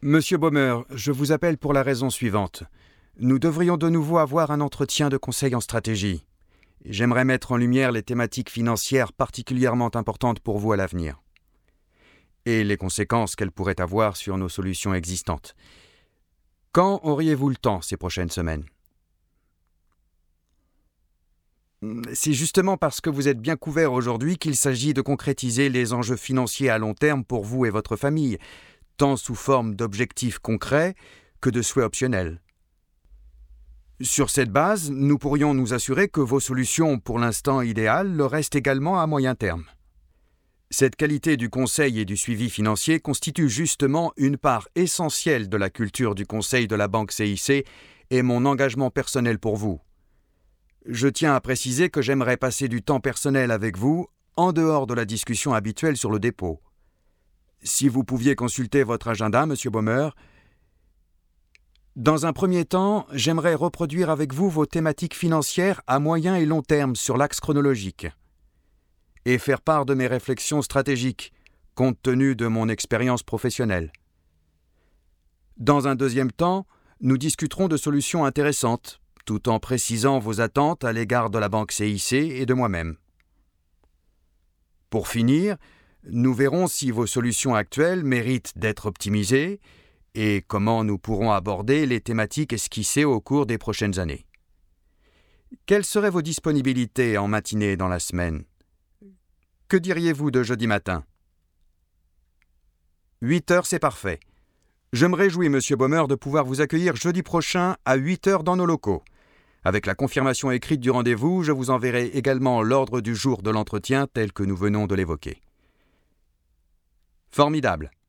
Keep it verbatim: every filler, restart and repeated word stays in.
Monsieur Baumer, je vous appelle pour la raison suivante. Nous devrions de nouveau avoir un entretien de conseil en stratégie. J'aimerais mettre en lumière les thématiques financières particulièrement importantes pour vous à l'avenir et les conséquences qu'elles pourraient avoir sur nos solutions existantes. Quand auriez-vous le temps ces prochaines semaines ? C'est justement parce que vous êtes bien couvert aujourd'hui qu'il s'agit de concrétiser les enjeux financiers à long terme pour vous et votre famille, tant sous forme d'objectifs concrets que de souhaits optionnels. Sur cette base, nous pourrions nous assurer que vos solutions pour l'instant idéales le restent également à moyen terme. Cette qualité du conseil et du suivi financier constitue justement une part essentielle de la culture du conseil de la banque C I C et mon engagement personnel pour vous. Je tiens à préciser que j'aimerais passer du temps personnel avec vous en dehors de la discussion habituelle sur le dépôt. Si vous pouviez consulter votre agenda, Monsieur Baumer. Dans un premier temps, j'aimerais reproduire avec vous vos thématiques financières à moyen et long terme sur l'axe chronologique et faire part de mes réflexions stratégiques, compte tenu de mon expérience professionnelle. Dans un deuxième temps, nous discuterons de solutions intéressantes, tout en précisant vos attentes à l'égard de la banque C I C et de moi-même. Pour finir, nous verrons si vos solutions actuelles méritent d'être optimisées et comment nous pourrons aborder les thématiques esquissées au cours des prochaines années. Quelles seraient vos disponibilités en matinée dans la semaine ? Que diriez-vous de jeudi matin ? huit heures, c'est parfait. Je me réjouis, Monsieur Baumer, de pouvoir vous accueillir jeudi prochain à huit heures dans nos locaux. Avec la confirmation écrite du rendez-vous, je vous enverrai également l'ordre du jour de l'entretien tel que nous venons de l'évoquer. Formidable.